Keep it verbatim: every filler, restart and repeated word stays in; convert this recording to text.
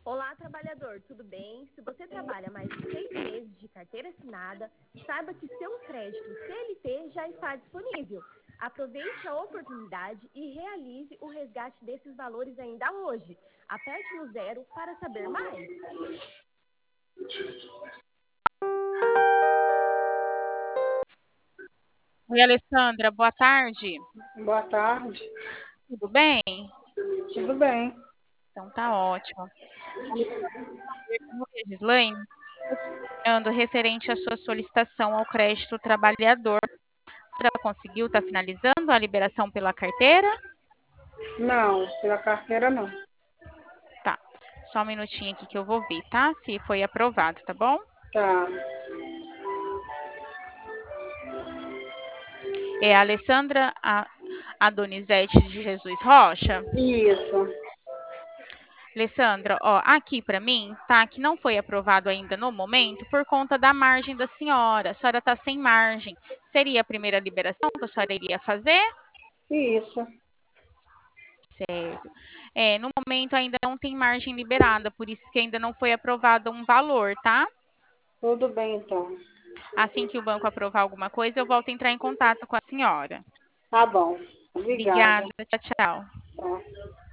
Olá, trabalhador, tudo bem? Se você trabalha mais de seis meses de carteira assinada, saiba que seu crédito C L T já está disponível. Aproveite a oportunidade e realize o resgate desses valores ainda hoje. Aperte no zero para saber mais. Oi, Alessandra, boa tarde. Boa tarde. Tudo bem? Tudo bem. Então tá ótimo. Gislaine, ando referente à sua solicitação ao crédito trabalhador. Você já conseguiu, está finalizando a liberação pela carteira? Não, pela carteira não. Tá. Só um minutinho aqui que eu vou ver, tá? Se foi aprovado, tá bom? Tá. É a Alessandra a, a Donizete de Jesus Rocha. Isso. Alessandra, ó, aqui para mim, tá, que não foi aprovado ainda no momento por conta da margem da senhora. A senhora está sem margem. Seria a primeira liberação que a senhora iria fazer? Isso. Certo. É, no momento ainda não tem margem liberada, por isso que ainda não foi aprovado um valor, tá? Tudo bem, então. Assim que o banco aprovar alguma coisa, eu volto a entrar em contato com a senhora. Tá bom. Obrigada. Obrigada, tchau, tchau. Tá.